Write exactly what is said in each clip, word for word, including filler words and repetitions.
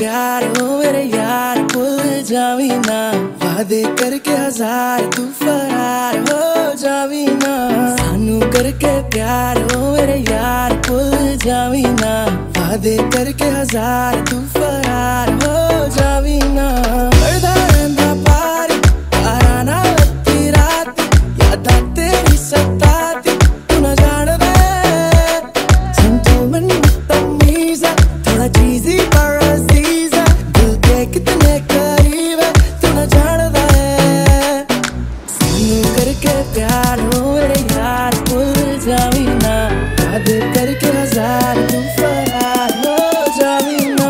प्यार हो मेरे यार भूल जावी ना, वादे करके हजार तू फरार हो जावी ना। सानू करके प्यार हो मेरे यार भूल जावी ना, वादे करके हजार तू फरार हो जावी ना। करदा रहिंदा पार तारा ना लत्ती रात, यादां तेरी सताती तू ना जानदा। जेंटलमैन तमीज़ थोड़ा चीज़ी पर अज़ीज़, दिल के कितने करीब है तू ना जानदा है। सानू करके प्यार हो मेरे यार भूल जावी ना, वादे करके हजार तू फरार हो जावी ना।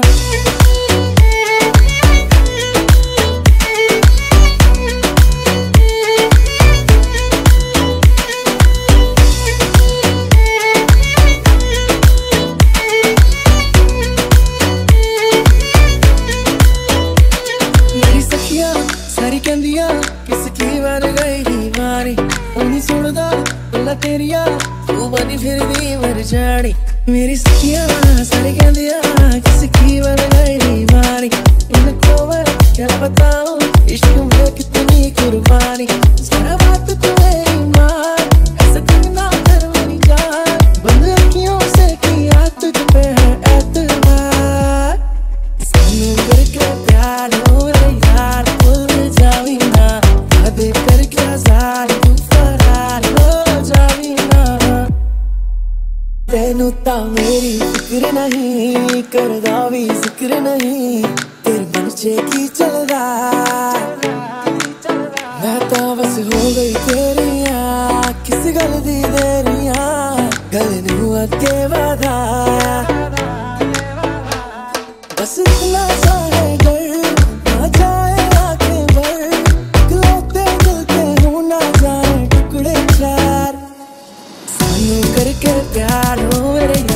मेरी सखियां सारी कहंदियां किसकी बन गई दीवानी, उन्हीं सुनदा गल्लां तेरियां तू बनी फिरदी मर जानी। मेरी सखियां सारी कहंदियां किसकी बन गई दीवानी, इनको मैं क्या बताऊं इश्क में कितनी कुर्बानी। जरा बात तू मेरी मान, ऐसे तुम ना कर मेरी जान, बंद अखियों से किया तुझ पे है एतबार। सानू करके प्यार हो मेरे यार भूल जावी ना, वादे करके हजार तू फरार हो जावी ना। तेनू तां मेरी फिक्र नहीं, करदा भी जिक्र नहीं, तेरे मन च की चलदा। मैं तां बस हो गई तेरियां, किस गल दी देरियां, गल नू अगे वधाया। बस इतना चाहे कर ना जाए आंखें भर, इकलौते दिल के हो ना जाए टुकड़े चार। सानू करके प्यार हो मेरे